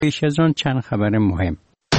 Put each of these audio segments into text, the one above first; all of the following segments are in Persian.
پیش از آن چند خبر مهم.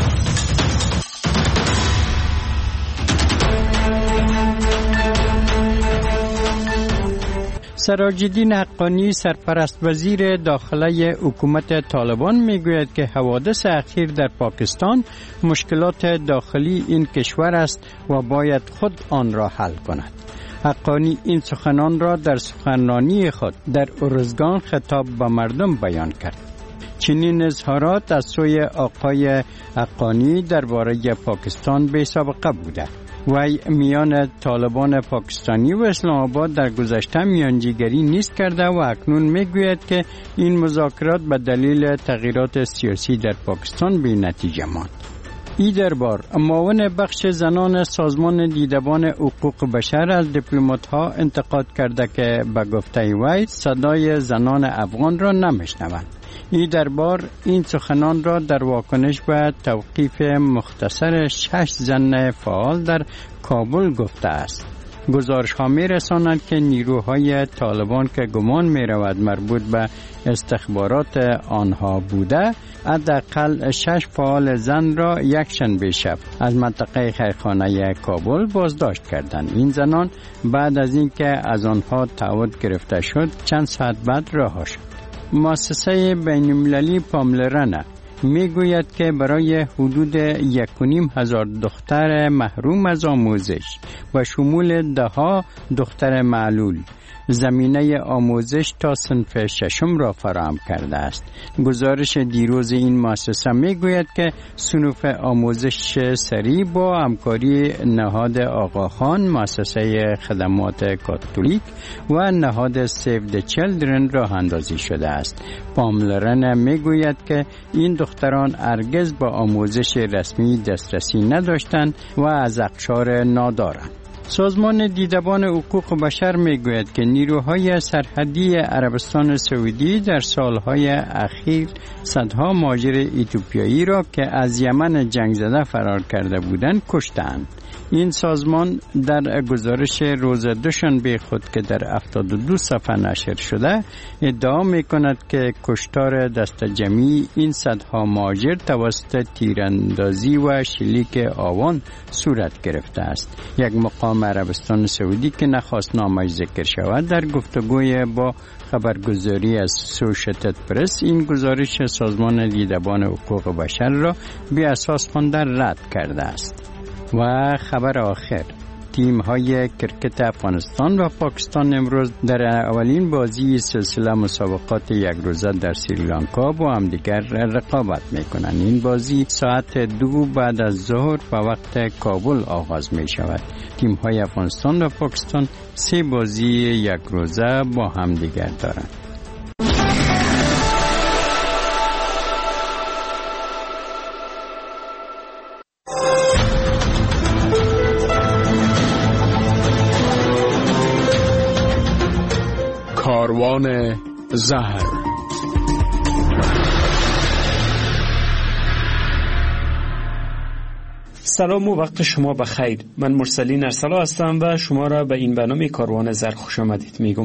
سراج‌الدین حقانی سرپرست وزیر داخله حکومت طالبان میگوید که حوادث اخیر در پاکستان مشکلات داخلی این کشور است و باید خود آن را حل کند. حقانی این سخنان را در سخنرانی خود در ارزگان خطاب به مردم بیان کرد. چنین اظهارات از سوی آقای حقانی درباره پاکستان بی سابقه بوده. وی میان طالبان پاکستانی و اسلام آباد در گذشته میانجیگری نیست کرده و اکنون میگوید که این مذاکرات به دلیل تغییرات سیاسی در پاکستان بی نتیجه ماند. ای دربار معاون بخش زنان سازمان دیدبان حقوق بشر از دیپلمات‌ها انتقاد کرده که به گفته وی صدای زنان افغان را نمیشنوند. ای دربار این سخنان را در واکنش به توقیف مختصر 6 زن فعال در کابل گفته است. گزارش ها می رساند که نیروهای طالبان که گمان می رود مربوط به استخبارات آنها بوده، حداقل 6 فعال زن را یکشنبه شب از منطقه خیرخانه کابل بازداشت کردند. این زنان بعد از اینکه از آنها تعهد گرفته شد چند ساعت بعد رها شد. مؤسسه بین‌المللی پاملرنه میگوید که برای حدود 1,500 دختر محروم از آموزش و شمول 10 دختر معلول زمینه آموزش تا صنف 6 را فراهم کرده است. گزارش دیروز این مؤسسه میگوید که صنوف آموزش سریع با همکاری نهاد آقاخان، مؤسسه خدمات کاتولیک و نهاد سیو د چیلدرن راه اندازی شده است. پاملرن میگوید که این دختران هرگز با آموزش رسمی دسترسی نداشتند و از اقشار نادارند. سازمان دیدبان حقوق بشر میگوید که نیروهای سرحدی عربستان سعودی در سالهای اخیر صدها مهاجر اتیوپیایی را که از یمن جنگ زده فرار کرده بودند کشتند. این سازمان در گزارش روز دوشنبه خود که در 72 صفحه نشر شده ادعا میکند که کشتار دست جمعی این صدها مهاجر توسط تیراندازی و شلیک آوان صورت گرفته است. یک مقام عربستان سعودی که نخواست نامش ذکر شود در گفتگوی با خبرگزاری از اسوشیتد پرس این گزارش سازمان دیدبان حقوق بشر را بی اساس خوانده رد کرده است. و خبر آخر، تیم های کرکت افغانستان و پاکستان امروز در اولین بازی سلسله مسابقات یک روزه در سریلانکا با همدیگر رقابت میکنند. این بازی ساعت 2 بعد از ظهر به وقت کابل آغاز می شود. تیم های افغانستان و پاکستان 3 بازی یک روزه با همدیگر دارند. کاروان زهر. سلام و وقت شما بخیر. من مرسلین ارسلا هستم و شما را به این برنامه کاروان زهر خوش آمدید میگم.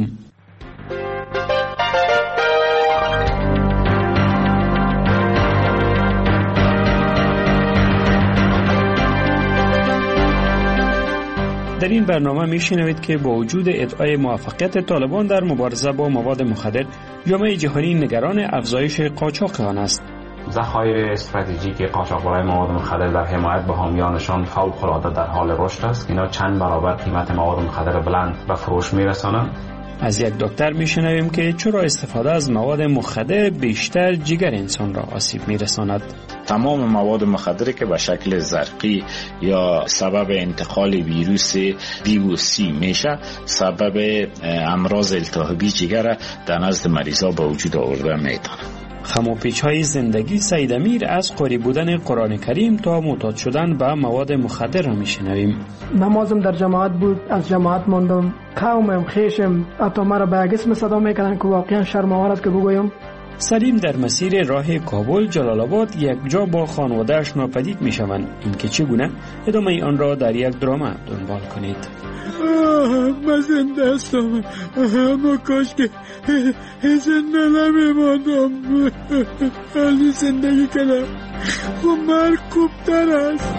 در این برنامه میشنوید که با وجود ادعای موفقیت طالبان در مبارزه با مواد مخدر، جامعه جهانی نگران افزایش قاچاق آن است. ذخایر استراتژیک قاچاقبرای مواد مخدر در حمایت به حامیانشان فوق‌العاده در حال رشد است. اینا چند برابر قیمت مواد مخدر بلند به فروش میرسانند. از یک دکتر میشنویم که چرا استفاده از مواد مخدر بیشتر جگر انسان را آسیب میرساند. تمام مواد مخدری که به شکل زرقی یا سبب انتقال ویروس VOC میشه، سبب امراض التهابی جگر در نزد مریضا به وجود آورده میتونه. خم و پیچ های زندگی سید امیر از قاری بودن قرآن کریم تا معتاد شدن به مواد مخدر را میشنویم. نمازم در جماعت بود، از جماعت ماندم، قومم خیشم حتی مرا به یک اسم صدا میکنن که واقعا شرم‌آور است که بگویم. سلیم در مسیر راه کابل جلال آباد یک جا با خانواده‌اش ناپدید می‌شوند. اینکه چگونه ادامه آن را در یک درامه دنبال کنید. من زنده هستم، اما کاش که زنده نمیماندم. حالی زندگی کنم و مرگ خوبتر است.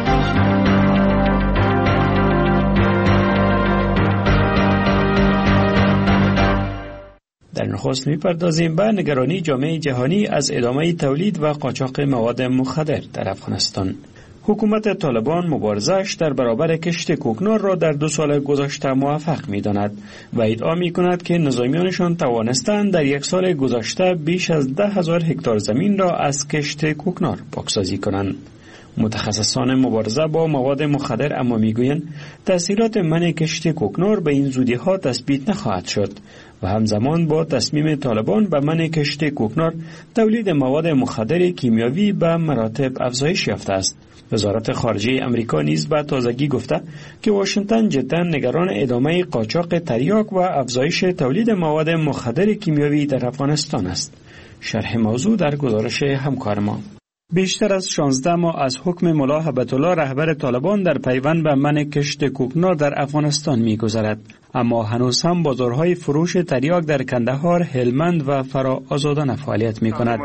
در نخست می‌پردازیم به نگرانی جامعه جهانی از ادامه تولید و قاچاق مواد مخدر در افغانستان. حکومت طالبان مبارزه‌اش در برابر کشت کوکنار را در 2 سال گذشته موفق می‌داند و ادعا می‌کند که نظامیانشان توانستند در 1 سال گذشته بیش از 10,000 هکتار زمین را از کشت کوکنار پاکسازی کنند. متخصصان مبارزه با مواد مخدر اما میگویند تأثیرات منع کشت کوکنار به این زودی‌ها تثبیت نخواهد شد و همزمان با تصمیم طالبان به منع کشت کوکنار تولید مواد مخدر کیمیاوی به مراتب افزایش یافته است. وزارت خارجه امریکا نیز به تازگی گفته که واشنگتن جداً نگران ادامه قاچاق تریاک و افزایش تولید مواد مخدر کیمیاوی در افغانستان است. شرح موضوع در گزارش همکار ما. بیشتر از 16 ماه از حکم ملا هبت‌الله رهبر طالبان در پیوند به منع کشت کوکنار در افغانستان می‌گذرد، اما هنوز هم بازارهای فروش تریاک در کندهار، هلمند و فرا آزادانه فعالیت می‌کند.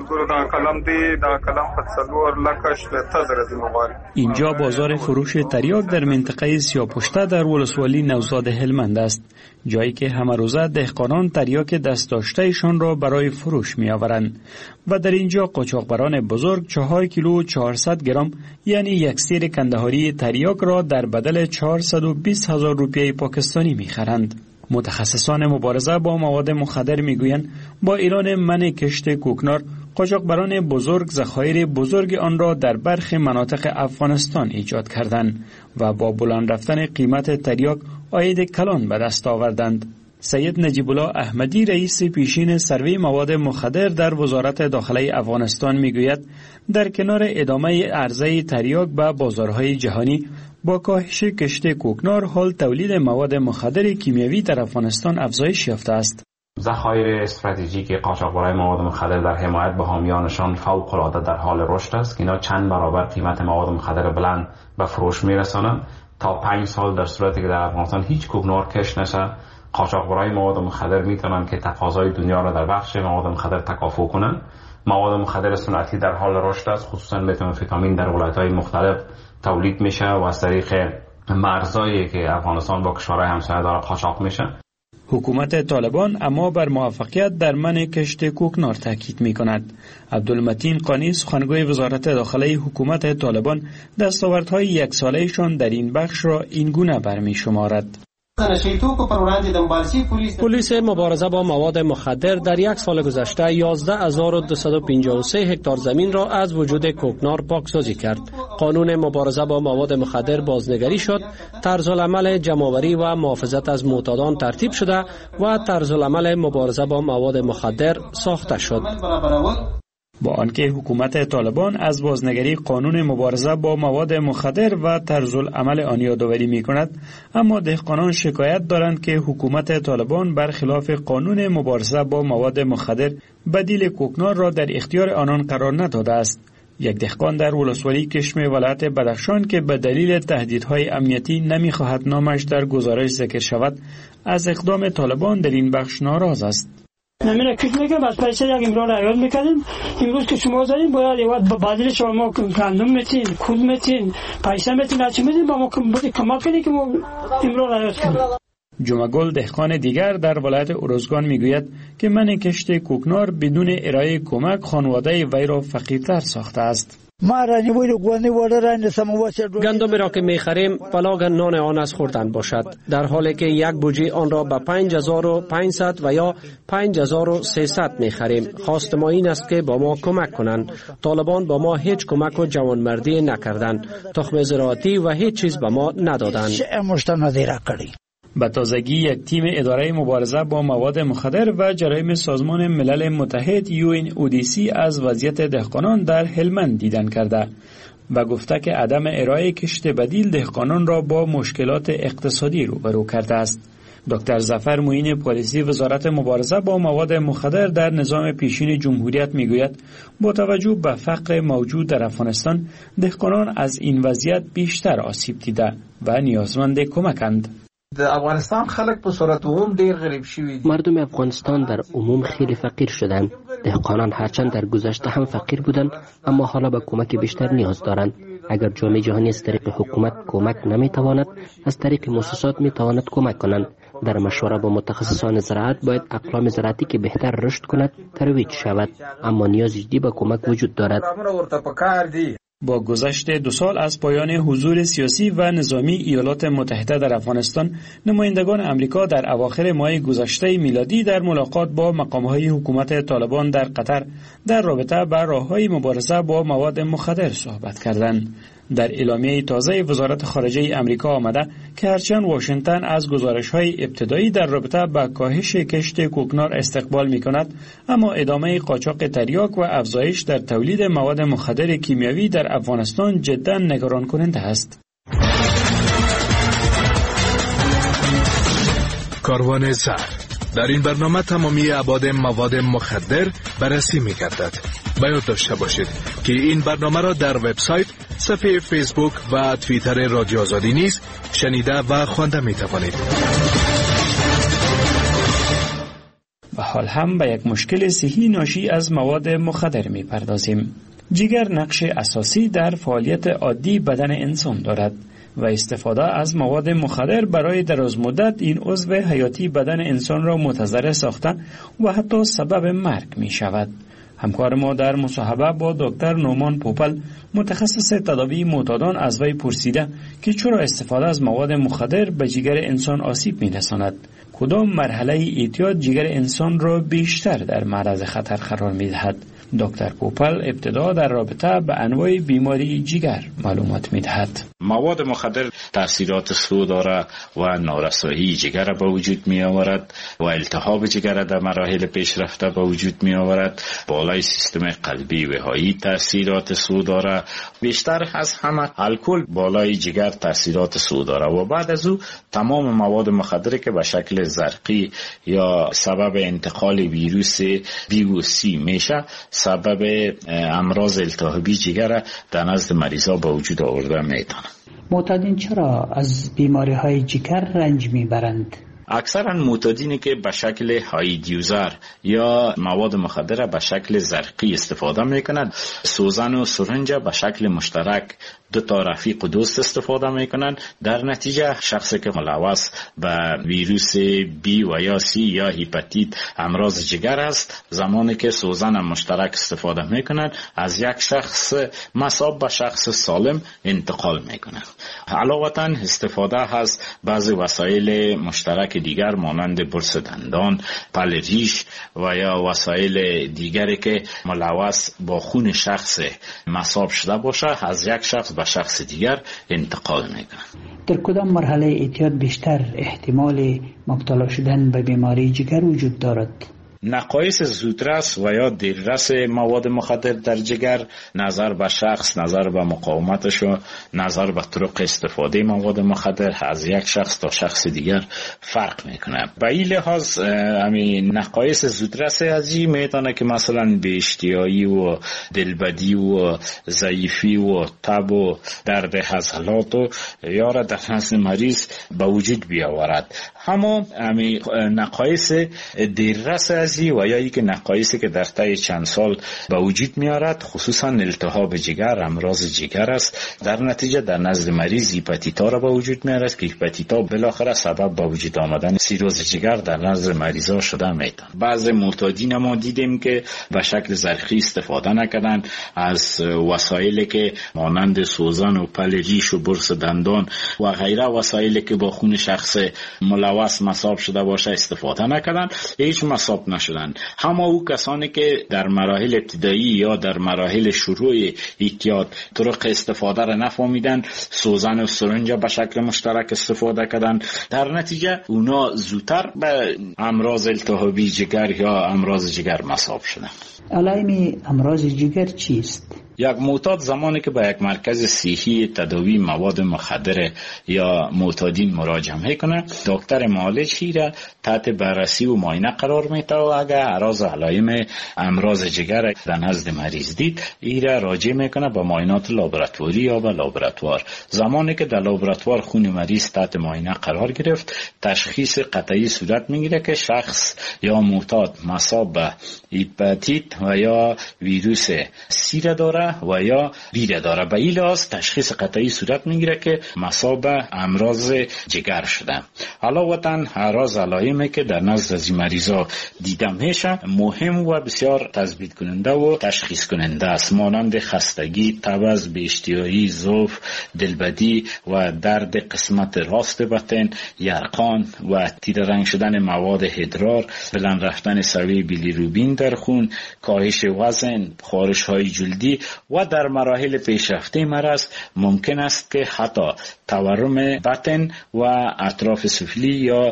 اینجا بازار فروش تریاک در منطقه سیاپشته در ولسوالی نوزاد هلمند است، جایی که همه روزه دهقانان تریاک دست داشته‌شان را برای فروش می‌آورند و در اینجا قاچاقبران بزرگ 4 کیلو 400 گرم یعنی یک سیر کندهاری تریاک را در بدل 420,000 روپیه پاکستانی می‌خرند. متخصصان مبارزه با مواد مخدر میگویند با اعلان منع کشت کوکنار قاچاقبران بزرگ ذخایر بزرگ آن را در برخی مناطق افغانستان ایجاد کردند و با بلند رفتن قیمت تریاک عاید کلان به دست آوردند. سید نجیب الله احمدی رئیس پیشین سروی مواد مخدر در وزارت داخله افغانستان میگوید در کنار ادامه عرضه تریاک به بازارهای جهانی با کاهش کشت کوکنار حال تولید مواد مخدر کیمیاوی در افغانستان افزایش یافته است. ذخایر استراتژیک قاچاقبرای مواد مخدر در حمایت به حامیانشان فوق‌العاده در حال رشد است که اینا چند برابر قیمت مواد مخدر بلند به فروش میرسانند. تا 5 سال در صورتی که در افغانستان هیچ کوکنار کشت نشه، قاچاقبرای مواد مخدر میتونن که تقاضای دنیا را در بخش مواد مخدر تکافؤ کنن. مواد مخدر سنتی در حال رشد است، خصوصا متامفتامین در ولایت‌های مختلف تولید میشه و از طریق مرزایی که افغانستان با کشورهای همسایه داره قاچاق میشه. حکومت طالبان اما بر موفقیت در منع کشت کوکنار تاکید می‌کند. عبدالمتین قانی سخنگوی وزارت داخله حکومت طالبان دستاوردهای 1 ساله‌شان در این بخش را این گونه برمی‌شمارد. پلیس مبارزه با مواد مخدر در 1 سال گذشته 11,253 هکتار زمین را از وجود کوکنار پاکسازی کرد. قانون مبارزه با مواد مخدر بازنگری شد، طرزالعمل جمع‌آوری و محافظت از معتادان ترتیب شده و طرزالعمل مبارزه با مواد مخدر ساخته شد. با آنکه حکومت طالبان از بازنگری قانون مبارزه با مواد مخدر و طرزالعمل آن یادآوری می‌کند، اما دهقانان شکایت دارند که حکومت طالبان برخلاف قانون مبارزه با مواد مخدر بدیل کوکنار را در اختیار آنان قرار نداده است. یک دهقان در ولسوالی کشم ولایت بدخشان که به دلیل تهدیدهای امنیتی نمی‌خواهد نامش در گزارش ذکر شود، از اقدام طالبان در این بخش ناراض است. نمیره کش میگم از پیسه یک امرار عیال میکردیم، امروز که شما داریم باید یه بدیل شما گندم میتین، کود میتین، پیسه میتین، هرچی میتین با ما کمک کنید که ما امرار عیال کنیم. جمعگل دهقان دیگر در ولایت ارزگان میگوید که منع کشت کوکنار بدون ارائه کمک خانواده وی را فقیرتر ساخته است. گندمی را که میخریم بلاگ نان آن از خوردن باشد، در حالی که یک بوجی آن را به 5,500 و یا 5,300 میخریم. خواست ما این است که با ما کمک کنند. طالبان با ما هیچ کمک و جوانمردی نکردند، تخم زراعتی و هیچ چیز به ما ندادند. به تازگی یک تیم اداره مبارزه با مواد مخدر و جرایم سازمان ملل متحد UNODC از وضعیت دهقانان در هلمند دیدن کرده و گفته که عدم ارائه کشت بدیل دهقانان را با مشکلات اقتصادی روبرو کرده است. دکتر ظفر معین پالیسی وزارت مبارزه با مواد مخدر در نظام پیشین جمهوریت میگوید با توجه به فقر موجود در افغانستان دهقانان از این وضعیت بیشتر آسیب دیده و نیازمند کمکند. در افغانستان خلک په صورت عموم ډیر غریب شوي. مردم افغانستان در عموم خیلی فقیر شدند. دهقانان هرچند در گذشته هم فقیر بودند اما حالا به کمک بیشتر نیاز دارند. اگر جامعه جهانی از طریق حکومت کمک نمیتواند، از طریق مؤسسات میتواند کمک کنند. در مشوره با متخصصان زراعت باید اقلام زراعتی که بهتر رشد کند ترویج شود، اما نیاز جدی به کمک وجود دارد. با گذشت 2 سال از پایان حضور سیاسی و نظامی ایالات متحده در افغانستان، نمایندگان امریکا در اواخر ماه گذشته میلادی در ملاقات با مقام‌های حکومت طالبان در قطر در رابطه با راه‌های مبارزه با مواد مخدر صحبت کردند. در اعلامیه تازه وزارت خارجه امریکا آمده که هرچند واشنگتن از گزارش‌های ابتدایی در رابطه با کاهش کشت کوکنار استقبال می‌کند، اما ادامه قاچاق تریاک و افزایش در تولید مواد مخدر کیمیایی در افغانستان جدا نگران کننده است. کاروان زهر. در این برنامه تمامی ابعاد مواد مخدر بررسی می‌گردد. باید داشته باشید که این برنامه را در وبسایت، صفحه فیسبوک و توییتر رادیو آزادی نیز شنیده و خوانده می‌توانید. و حال هم به یک مشکل صحی ناشی از مواد مخدر می‌پردازیم. جگر نقش اساسی در فعالیت عادی بدن انسان دارد و استفاده از مواد مخدر برای دراز مدت این عضو حیاتی بدن انسان را متضرر ساخته و حتی سبب مرگ می شود. همکار ما در مصاحبه با دکتر نومان پوپل، متخصص تداوی معتادان، از وی پرسیده که چرا استفاده از مواد مخدر به جگر انسان آسیب می رساند. کدام مرحله اعتیاد جگر انسان را بیشتر در معرض خطر قرار می دهد؟ دکتر پوپل ابتدا در رابطه به انواع بیماری جگر معلومات می دهد. مواد مخدر تاثیرات سو داره و نارسایی جگر به وجود می آورد و التهاب جگر در مراحل پیشرفته به وجود می آورد. بالای سیستم قلبی و هایی تاثیرات سو داره. بیشتر از همه الکل بالای جگر تاثیرات سو داره و بعد از او تمام مواد مخدری که به شکل زرقی یا سبب انتقال ویروس VOC میشه، سبب امراض التهابی جگر در نزد مریضا به وجود آورده میتونه. معتادین چرا از بیماری های جگر رنج میبرند؟ اکثرا معتادینی که به شکل های دیوزر یا مواد مخدر به شکل زرقی استفاده میکنند، سوزن و سرنج به شکل مشترک 2 رفیق و دوست استفاده میکنند. در نتیجه شخصی که ملوث به ویروس بی و یا سی یا هپاتیت امراض جگر است، زمانی که سوزن مشترک استفاده میکنند از یک شخص مصاب به شخص سالم انتقال میکنند. علاوه استفاده از بعضی وسایل مشترک دیگر مانند برس دندان، پل ریش و یا وسایل دیگری که ملوث با خون شخص مصاب شده باشه از یک شخص به شخص دیگر انتقال میکنند. در کدام مرحله اعتیاد بیشتر احتمال مبتلا شدن به بیماری جگر وجود دارد؟ نقایص زودرس و یا دیررس مواد مخدر در جگر، نظر به شخص، نظر به مقاومتش و نظر به طرق استفاده مواد مخدر از یک شخص تا شخص دیگر فرق میکنه. به این لحاظ نقایص زودرس از این میتونه که مثلا به اشتیایی و دلبدی و ضعیفی و تب و درد عضلات و یا را در نزد مریض به وجود بیاورد. اما نقایص دیررس و یا یک نقایصی که در طی چند سال به وجود میارد، خصوصا التهاب جگر، امراض جگر است. در نتیجه در نزد مریض هپاتیتا را به وجود میارد که هپاتیتا بالاخره سبب به وجود آمدن سیروز جگر در نزد مریضا شده میتونه. بعضی معتادین ما دیدیم که به شکل زرقی استفاده نکردن از وسایلی که مانند سوزن و پل ریش و برس دندان و غیره وسایلی که با خون شخص ملوث مصاب شده باشه استفاده نکردن، هیچ مصاب نشدن. همه او کسانی که در مراحل ابتدایی یا در مراحل شروع اعتیاد طرق استفاده را نفهمیدن، سوزن و سرنج به شکل مشترک استفاده کردن، در نتیجه اونا زودتر به امراض التهابی جگر یا امراض جگر مصاب شدن. علائم امراض جگر چیست؟ یک معتاد زمانی که به یک مرکز صحی تداوی مواد مخدر یا معتادین مراجعه میکنه، دکتر معالج را تحت بررسی و معاینه قرار میده و اگر اعراض و علائم امراض جگر در نزد مریض دید، را راجع میکنه به معاینات لابراتواری یا به لابراتوار. زمانی که در لابراتوار خون مریض تحت معاینه قرار گرفت، تشخیص قطعی صورت میگیره که شخص یا معتاد مصاب به هپاتیت و یا ویروس سی را داره و یا بی را داره. به این لحاظ تشخیص قطعی صورت میگیره که مصاب به امراض جگر شده. علاوه اعراض علائمی که در نزد از مریضا دیده میشه مهم و بسیار تثبیت کننده و تشخیص کننده است، مانند خستگی، تبس، بی‌اشتهایی، ضعف، دلبدی و درد قسمت راست بطن، یرقان و تیره رنگ شدن مواد ادرار، بلند رفتن سویه بیلیروبین در خون، کاهش وزن، خارش های جلدی و در مراحل پیشرفته مرض ممکن است که حتی تورم بطن و اطراف سفلی یا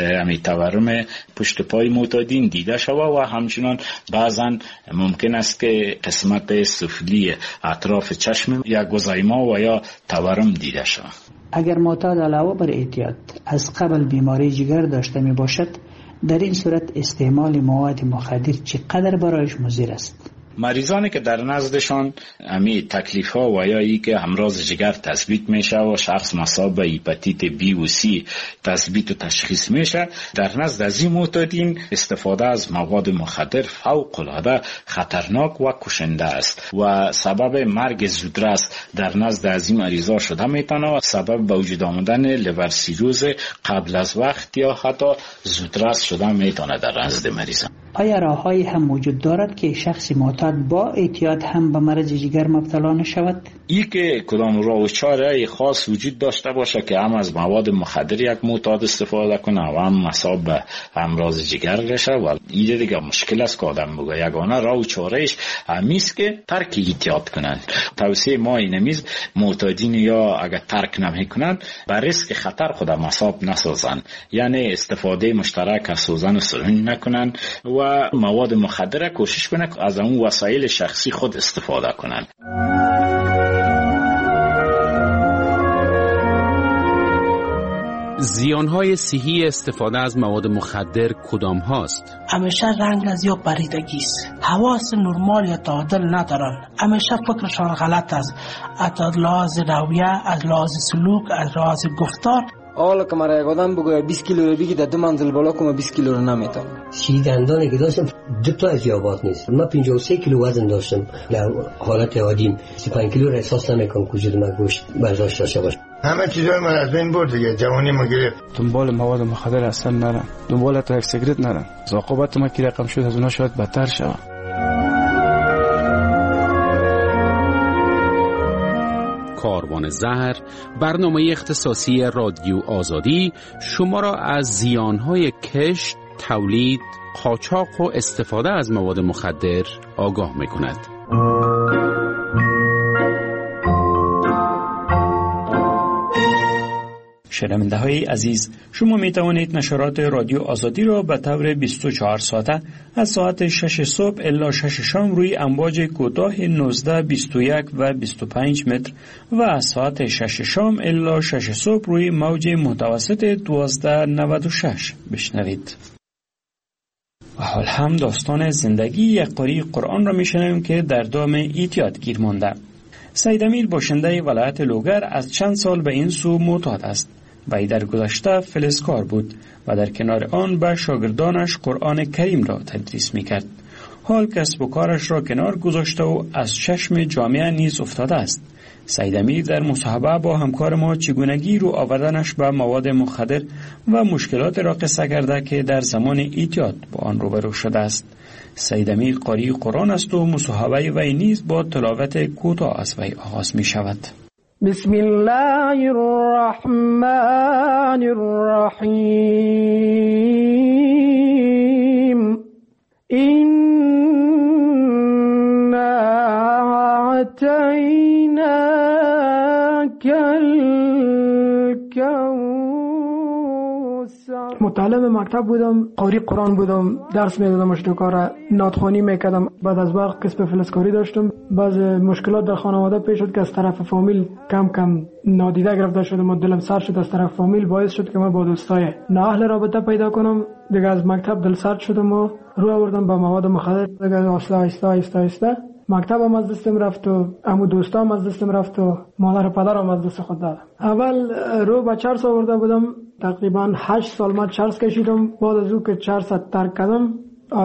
تورم پشت پای معتادین دیده شود و همچنان بعضا ممکن است که قسمت سفلی اطراف چشم یا گزایما و یا تورم دیده شود. اگر معتاد علاوه بر اعتیاد از قبل بیماری جگر داشته می باشد، در این صورت استعمال مواد مخدر چقدر برایش مضر است؟ مریضانی که در نزدشان تکلیف ها و یا ای که امراض جگر تثبیت میشه و شخص مصاب به هپاتیت بی و سی تثبیت و تشخیص میشه، در نزد از این معتادین استفاده از مواد مخدر فوق العاده خطرناک و کشنده است و سبب مرگ زودرس در نزد از این مریضا شده میتونه و سبب به وجود آمدن لیور سیروز قبل از وقت یا حتی زودرس شده میتونه در نزد مریضا. آیا راههایی هم وجود دارد که شخص معتاد با اعتیاد هم به مرض جگر مبتلا نشود؟ ای که کدام راه و چاره خاص وجود داشته باشه که هم از مواد مخدر یک معتاد استفاده کنه و هم مصاب به امراض جگر بشه و این دیگه مشکل است که آدم بگه. یگانه راه و چارهش همیست که ترک اعتیاد کنند. توصیه ما اینمیز معتادین یا اگر ترک نمیکنن بر ریسک خطر خود مصاب نسازن، یعنی استفاده مشترک از سوزن سرنج نکنن و مواد مخدر کوشش کنن از اون وسایل شخصی خود استفاده کنن. زیانهای صحی استفاده از مواد مخدر کدام هاست؟ همیشه رنگ از یا پریدگی است، حواس نرمال یا تعادل ندارن، همیشه فکرشان غلط است، از لحاظ رویه، از لحاظ سلوک، از لحاظ گفتار. حالا که مرا یک آدم بگوید 20 کیلو رو بگی در 2 منزل بالا کنم 20 کیلو رو نمیتونم. دندانی که داشتم 2 تا از یابات نیست. من 53 کیلو وزن داشتم در حالت عادیم. 35 کیلو را احساس نمیکنم که وجود من گوشت برداشت داشته باشه. همه چیزای من از بین برد دیگه، جوانی ما گرفت. دنبال مواد مخدر اصلا نرم، دنبال تا یک سیگرت نرم. عاقبت ما که رقم شد از اونها شاید بدتر شود. کاروان زهر، برنامه اختصاصی رادیو آزادی شما را از زیانهای کشت، تولید، قاچاق و استفاده از مواد مخدر آگاه می‌کند. شنونده های عزیز، شما می توانید نشرات رادیو آزادی را به طور 24 ساعته از ساعت 6 صبح الی 6 شام روی امواج کوتاه 19، 21 و 25 متر و از ساعت 6 شام الی 6 صبح روی موج متوسط 1296 بشنوید. و حال هم داستان زندگی یک قاری قرآن را می شنویم که در دام اعتیاد گیر مانده. سید امیر باشنده ولایت لوگر از چند سال به این سو معتاد است. وی در گذشته فلزکار بود و در کنار آن به شاگردانش قرآن کریم را تدریس می‌کرد. حال کسب و کارش را کنار گذاشته و از چشم جامعه نیز افتاده است. سید امیر در مصاحبه با همکار ما چگونگی رو آوردنش به مواد مخدر و مشکلات را قصه کرده که در زمان اعتیاد با آن روبرو شده است. سید امیر قاری قرآن است و مصاحبه وی نیز با تلاوت کوتاه از وی آغاز می شود. بسم الله الرحمن الرحیم إنا أعطيناك الكوثر متعلم مکتب بودم، قاری قرآن بودم، درس میدادم، اشتکار نادخوانی میکردم. بعد از وقت کسب فلزکاری داشتم. بعض مشکلات در خانواده پیش شد که از طرف فامیل کم کم نادیده گرفته شدم و دلم سرد شد از طرف فامیل. باعث شد که من با دوستای نااهل رابطه پیدا کنم. دیگه از مکتب دل سرد شدم و رو آوردم به مواد مخدر. دیگه آهسته مکتبم از دستم رفت و عمو دوستام از دستم رفت و مادر و پدرم از دست خود دادم. اول رو به چرس آورده بودم، تقریبا 8 سال من چرس کشیدم. بعد از او که چرس ترک کردم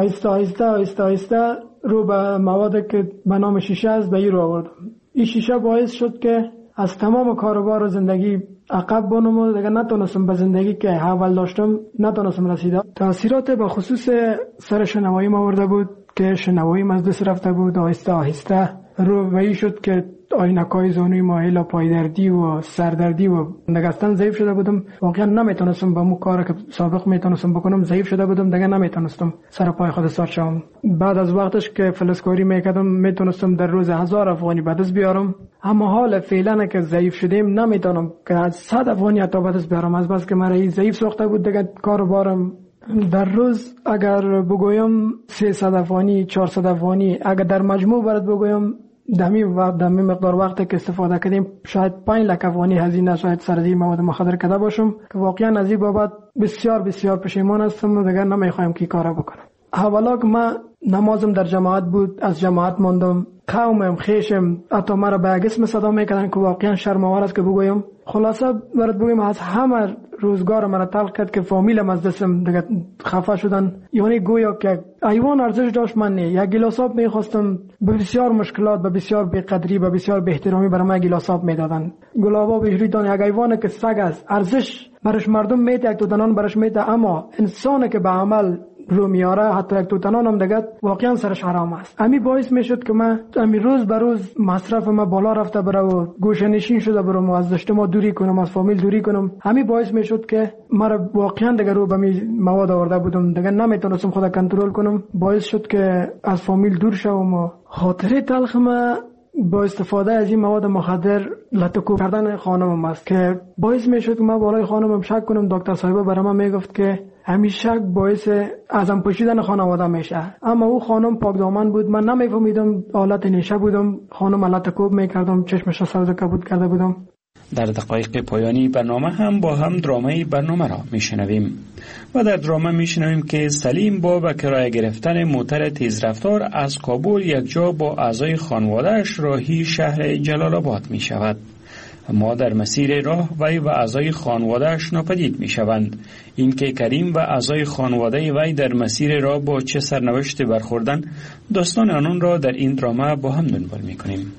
آهسته رو به مواد که به نام شیشه است به این رو آوردم. این شیشه باعث شد که از تمام کاروبار و زندگی عقب بانم و دیگه نتونستم به زندگی که اول داشتم نتونستم رسیدم. تاثیرات به خصوص سر شنوایی ما آورده بود که شنوایی از دست رفته بود. آهسته رو به این شد که آینکای زانوی مایل و پایدردی و سردردی و نگستن ضعیف شده بودم. واقعا نمیتونستم با مو کار که سابق میتونستم بکنم ضعیف شده بودم. دیگه نمیتونستم سر پای خود استاد شم. بعد از وقتش که فلزکاری میکردم میتونستم در روز 1000 افغانی به دست بیارم. اما حال فعلا که ضعیف شدیم نمیتونم که از 100 افغانی حتی به دست بیارم. از بس که مرا ضعیف ساخته بود دیگه کاروبارم. در روز اگر بگویم 300 افغانی 400 افغانی، اگر در مجموع برات بگویم دمی مقدار وقتی که استفاده کردیم شاید 5 لک افغانی هزینه شاید سر مواد مخدر کرده باشم که واقعا از این بابت بسیار پشیمان هستم و دیگر نمیخوایم که کارا بکنم. اولا که من نمازم در جماعت بود، از جماعت ماندم. قومم خیشم حتی مرا به اسم صدا میکردن که واقعا شرم‌آور است که بگویم. خلاصه برات بگویم از همه روزگار مرا تلخ کرد که فامیلم از دستم دیگه خفه شدن. یعنی گویا که ایوان ارزش داشت. من یک گیلاس آب میخواستم به بسیار مشکلات، به بسیار بی‌قدری، به بسیار بی‌احترامی برای من گیلاس آب میدادن. گلابا بهجوری دان یک ایوان که سگ است، ارزش برش مردم میده، یک دو برش میده، اما انسانی که به عمل رو میاره حتی یک توتنان هم دیگه واقعا سرش حرام است. امی باعث میشد که من روز به روز مصرف ما بالا رفته بره و گوشه نشین شده برم و از اجتماع دوری کنم، از فامیل دوری کنم. امی باعث میشد که مرا واقعا دیگه رو به مواد آورده بودم، دیگه نمیتونستم خودم کنترل کنم. باعث شد که از فامیل دور شوم و خاطره تلخ ما با استفاده از این مواد مخدر لطکو کردن خانمم است که باعث میشد که من بالای خانمم شک کنم. دکتر صاحبه برای من میگفت که همیشه باعث ازم پوشیدن خانواده میشه. اما او خانم پاک دامن بود، من نمیفهمیدم، حالت نشه بودم، خانم لطکوب میکردم، چشمش سبز کبود کرده بودم. در دقایق پایانی برنامه هم با هم درامه برنامه را میشنویم و در درامه میشنویم که سلیم با به کرایه گرفتن موتر تیزرفتار از کابل یک جا با اعضای خانواده‌اش راهی شهر جلال آباد میشود. اما در مسیر راه وی و اعضای خانواده‌اش ناپدید میشوند. این که کریم و اعضای خانواده وی در مسیر راه با چه سرنوشت برخوردن، داستان آنان را در این درامه با هم دنبال میکنیم.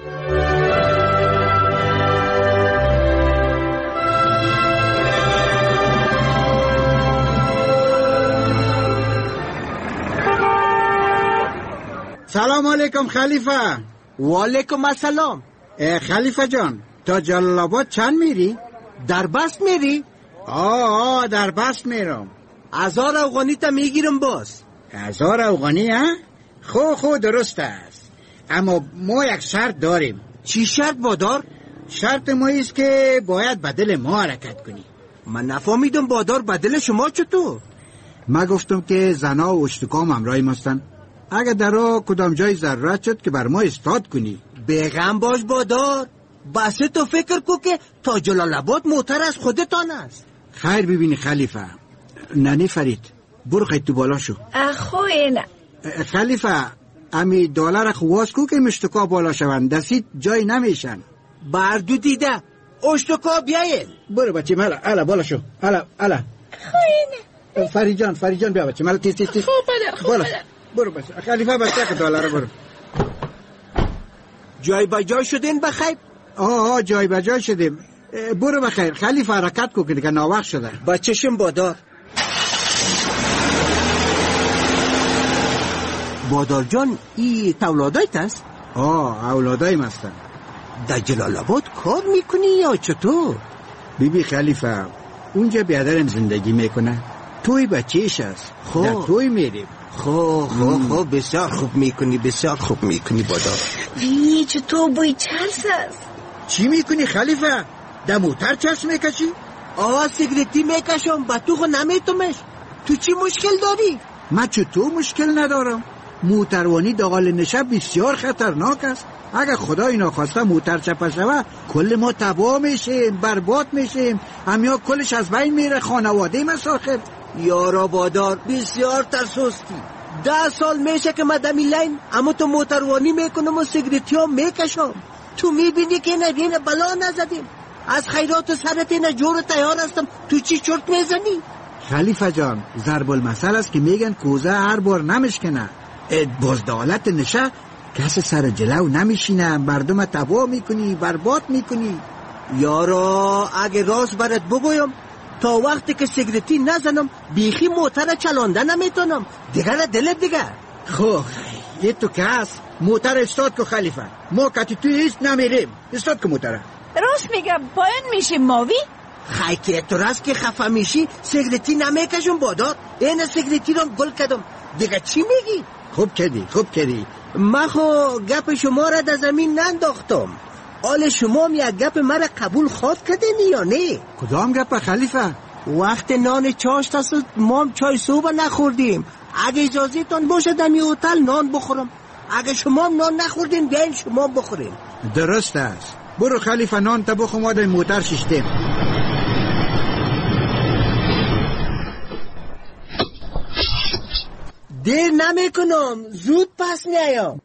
سلام علیکم خلیفه. و علیکم السلام. خلیفه جان تا جلال آباد چند میری؟ در بس میری؟ آه در بس میرم. 1000 افغانی تا میگیرم باز. 1000 افغانی ها؟ خو درست است، اما ما یک شرط داریم. چی شرط بادار؟ شرط ما است که باید بدل ما حرکت کنی. من نفهمیدم بادار بدل شما چطور؟ من گفتم که زنا و اشتکام همراهی ماستن، اگر در راه کدام جای ضرورت شد که بر ما استاد کنی. بیغم باش بادار، بس تو فکر کو که تا جلال آباد موتر از خودتان است. خیر ببینی خلیفه. ننی فرید برو خیلی تو بالا شو. اخوی خلیفه امی دلار خواست کو که مشتکا بالا شوند، دستید جای نمیشن. بردو دیده اشتکا بیایل. برو بچه مالا الا بالا شو. الا خوینه فری جان بیا بچه مالا تیز خوب بدر برو بچه خلیفه بچه که دلار برو. جای با جای شدین بخیر؟ آه جای با جای شدیم. برو بخیر خلیفه، حرکت کو که دیگه ناوقت شده. بچه‌شم بادار. بادار جان ای اولادایت است؟ اولادایم هستن. در جلال آباد کار میکنی یا چطور؟ بیبی خلیفه اونجا بیادرم زندگی میکنه، توی بچهش است. در توی میریم. خوب بسیار خوب میکنی بادار. چطور بوی چرس است؟ چی میکنی خلیفه؟ در موتر چرس میکشی؟ سیگریتی میکشم با تو نمیتونمش. تو چی مشکل داری؟ من چطور مشکل ندارم؟ موتروانی داخل نشه بسیار خطرناک است. اگر خدای ناخواسته موتر چپه شوه کل ما تباه میشیم، برباد میشیم، همیا کلش از بین میره، خانواده مساخر. یارا بادار بسیار ترسوستی. 10 سال میشه که من دمی لین اما تو موتروانی میکنم و سیگریتی ها میکشم. تو میبینی که نبین بلا نزدیم. از خیرات سرت اینا جور تیار هستم، تو چی چرت میزنی؟ خلیفه جان ضرب المثل است که میگن کوزه هر بار نمیشکنه. بزدالت نشه کس سر جلو نمیشینه، مردم تباه میکنی، برباد میکنی. یارا اگه راست برات بگویم تا وقتی که سیگریتی نزنم بیخی موتر چلانده نمیتونم. دیگر دلت دیگر. خب یه تو کس موتر استاد که خلیفه ما کتی توی ایست نمیریم. استاد که موتره راست میگم پایین میشیم ماوی. خیلی که تو راست که خفه میشی سیگریتی نمیکشم بادار. این سیگریتی رو گل کردم. دیگه چی میگی؟ خوب کردی. من خو گپ شما را در زمین ننداختم. آل شما یک گپ مرا قبول خواد کردین یا نه؟ کدام گپ خلیفه؟ وقت نان چاشت است ما چای صبح نخوردیم. اگه اجازه تان باشه دمی هتل نان بخورم. اگه شما نان نخوردین بیاین شما بخورین. درست است. برو خلیفه نان تا بخور، ما در موتر ششتیم. دیر نمی کنم، زود پس نیام.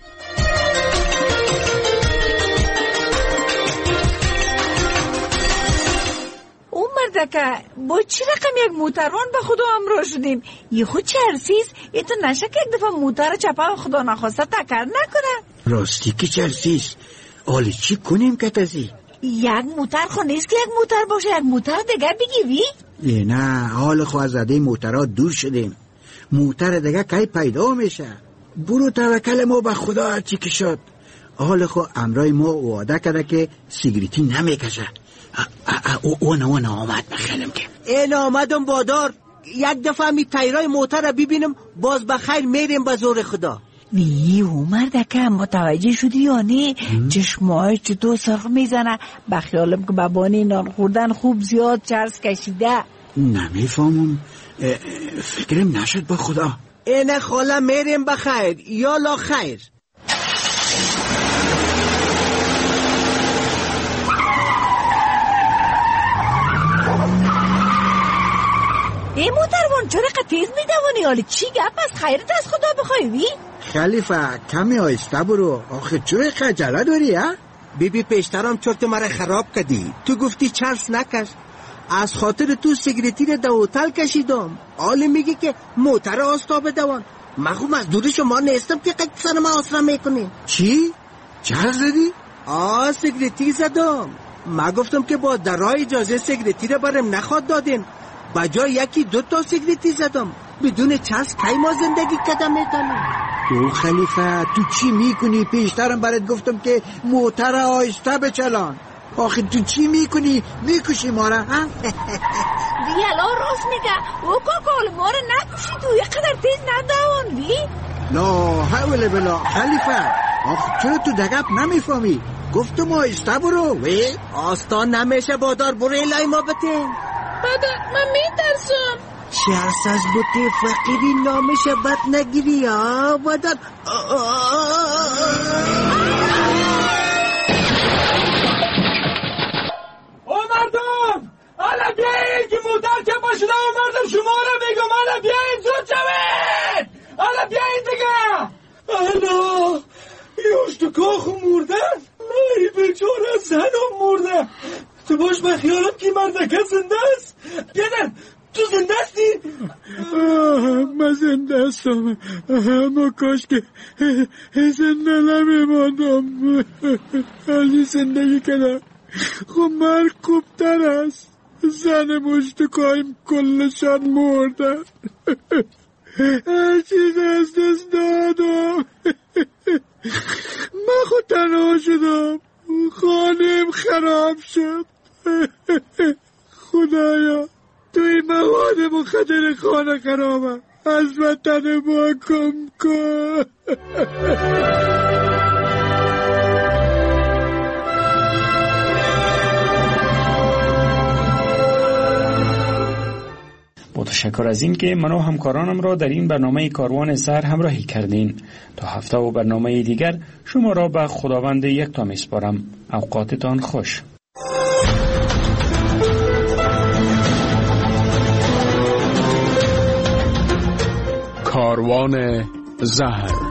اون مردکه با چی رقم یک موتروان به خدا همراه شدیم؟ یه خود چرسیز ایتو نشه که یک دفعه موتر چپه خدا نخواسته تکر نکنه. راستی که چرسیز آلی چی کنیم که تازی؟ یک موتر خو نیست که یک موتر باشه، یک موتر دیگه بگیوی؟ نه حال خو از زده موترها دور شدیم. موتر دیگه کی پیدا میشه. برو توکل ما به خدا هرچی که شد. حال خو امرای ما وعده کرده که سیگریتی نمیکشه. اون آمد بخیلم که این آمدم بادار. یک دفعه می تایرای موتر ببینم باز بخیر میریم به زور خدا. وی عمر دکه متوجه شدی یا نه؟ چشمای چطور سرخ میزنه. بخیالم که بابانی نان خوردن خوب زیاد چرس کشیده. نمیفهمم، فکرم نشد با خدا. این خاله میریم بخیر یا لا خیر. ای موتروان چرا تیز میدوانی؟ حالی چی گپ از خیرت از خدا بخوای وی؟ خلیفه کمی آیسته برو. آخه چرا خجله داری ها؟ بیبی پیشترم چرت مرا خراب کردی. تو گفتی چرس نکش. از خاطر تو سیگریتی رو در هتل کشیدم. حالی میگی که موتر آستا بدوان. من خوب از دور شما نیستم که قد سر ما آسرا میکنیم. چی؟ چرس زدی؟ سیگریتی زدم. من گفتم که با درای اجازه سیگریتی رو برم نخواد دادین. بجای یکی 2 تا سیگریتی زدم. بدون چرس کی ما زندگی کدم میتونیم؟ تو خلیفه تو چی میکنی؟ پیشترم برات گفتم که موتر آهسته بچلان. آخه تو چی میکنی؟ میکشی ما را ها؟ دیالا راست میگه. او کاکال ما را نکشی تو. یقدر تیز ندوان وی. لا حول بلا خلیفه. آخه چرا تو دقیق نمیفهمی؟ گفتم آهسته برو. وی آستان نمیشه بادار. برو الهی ما بتین. بادار من میترسم. چرس از بوتی فقیری نامشه بد نگیری ها بادار. او مردم حالا بیایید که موتر چپا شده. او مردم شما را بگم حالا بیایید زود شوید. حالا بیایید دیگه. حالا یه اشتکاخ مردن. ای بیچاره زنم مرده. تو باش به خیالم که مردکه زنده است. بیادر تو زنده هستی؟ من زنده هستم اما کاش که زنده نمیماندم. حالی زندگی کردم. خب مرگ خوبتر است. زن مشتکایم کلشان مردن. هر چیز از دست دادم. من خود تنها شدم. خانم خراب شد. خدایا توی مواد مخدر خانه خرابم. از وطن ما کم کن. تشکر از این که من و همکارانم را در این برنامه کاروان سحر همراهی کردین. تا هفته و برنامه دیگر شما را به خداوند یکتا میسپارم. اوقاتتان خوش. کاروان زهر